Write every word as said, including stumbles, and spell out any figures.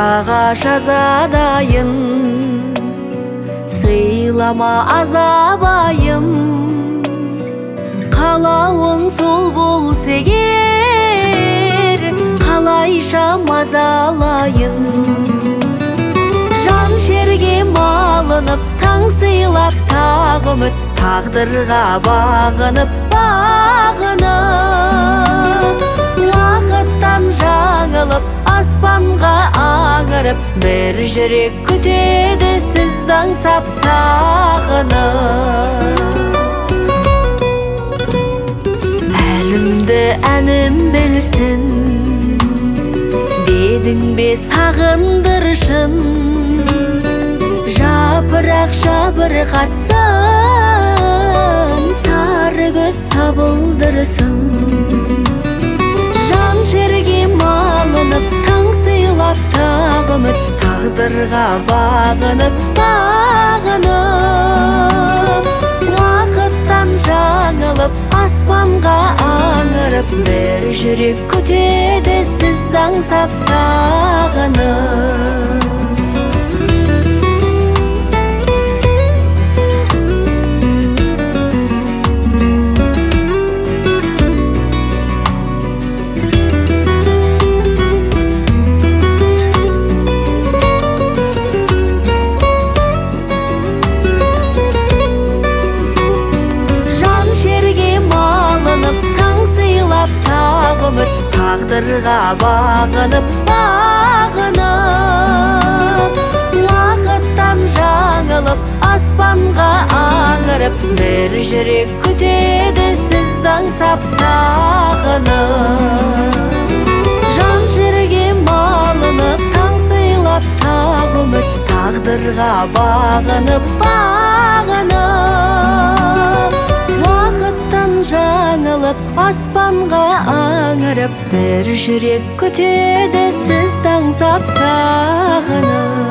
ағаш азадайын, сыйлама азабайым. Қалауың сол болса егер, қалайша мазалайын. Жан жерге малынып, таң сыйлап тағы үміт, тағдырға бағынып, бағынып. Уақыттан жаңылып, аспанға аңырып, бір жүрек күтеді сізді аңсап сағынып. Әлімді әнім білсін, дедің бе сағындырышын. Жапырақ жабырқатсын, сары көз сабылдырсын. Жан жерге малынып, таң сыйлап тағы үміт, тағдырға бағынып, бағынып. Уақыттан жаңылып, аспанға аңырып, бір жүрек күтеді сізді аңсап сағынып. Тағдырға бағынып, бағынып. Уақыттан жаңылып, аспанға аңырып, бір жүрек күтеді сізді аңсап сағынып. Жан жерге малынып, таң сыйлап тағы үміт, тағдырға бағынып, бағынып. Уақыттан жаңылып, аспанға аңырып, бір жүрек күтеді сізді аңсап сағынып.